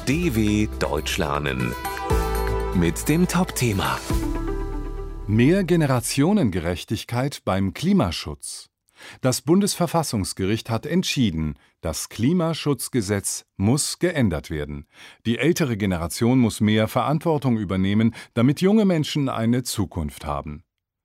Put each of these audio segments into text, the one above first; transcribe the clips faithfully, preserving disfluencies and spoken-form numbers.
D W Deutsch lernen mit dem Top-Thema Mehr Generationengerechtigkeit beim Klimaschutz. Das Bundesverfassungsgericht hat entschieden, das Klimaschutzgesetz muss geändert werden. Die ältere Generation muss mehr Verantwortung übernehmen, damit junge Menschen eine Zukunft haben.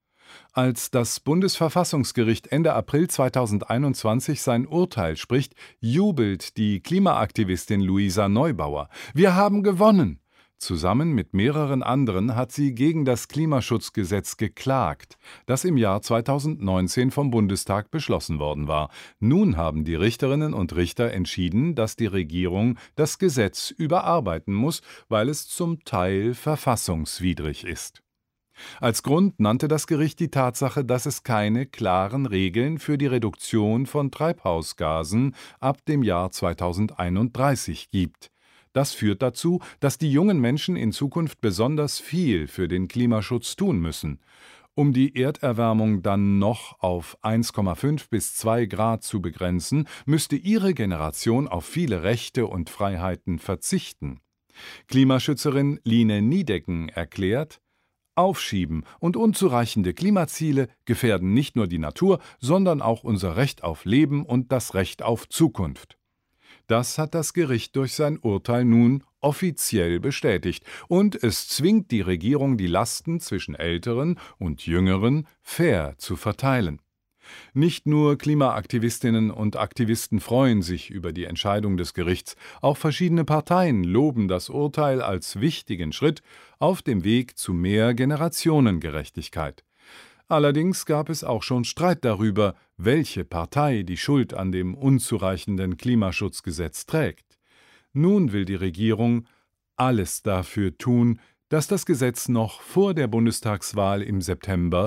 Als das Bundesverfassungsgericht Ende April zweitausendeinundzwanzig sein Urteil spricht, jubelt die Klimaaktivistin Luisa Neubauer. Wir haben gewonnen! Zusammen mit mehreren anderen hat sie gegen das Klimaschutzgesetz geklagt, das im Jahr zweitausendneunzehn vom Bundestag beschlossen worden war. Nun haben die Richterinnen und Richter entschieden, dass die Regierung das Gesetz überarbeiten muss, weil es zum Teil verfassungswidrig ist. Als Grund nannte das Gericht die Tatsache, dass es keine klaren Regeln für die Reduktion von Treibhausgasen ab dem Jahr zweitausendeinunddreißig gibt. Das führt dazu, dass die jungen Menschen in Zukunft besonders viel für den Klimaschutz tun müssen. Um die Erderwärmung dann noch auf eins Komma fünf bis zwei Grad zu begrenzen, müsste ihre Generation auf viele Rechte und Freiheiten verzichten. Klimaschützerin Line Niedecken erklärt: Aufschieben und unzureichende Klimaziele gefährden nicht nur die Natur, sondern auch unser Recht auf Leben und das Recht auf Zukunft. Das hat das Gericht durch sein Urteil nun offiziell bestätigt, und es zwingt die Regierung, die Lasten zwischen Älteren und Jüngeren fair zu verteilen. Nicht nur Klimaaktivistinnen und Aktivisten freuen sich über die Entscheidung des Gerichts, auch verschiedene Parteien loben das Urteil als wichtigen Schritt auf dem Weg zu mehr Generationengerechtigkeit. Allerdings gab es auch schon Streit darüber, welche Partei die Schuld an dem unzureichenden Klimaschutzgesetz trägt. Nun will die Regierung alles dafür tun, dass das Gesetz noch vor der Bundestagswahl im September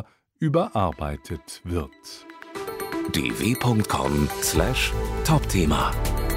überarbeitet wird. d w punkt com slash Top-Thema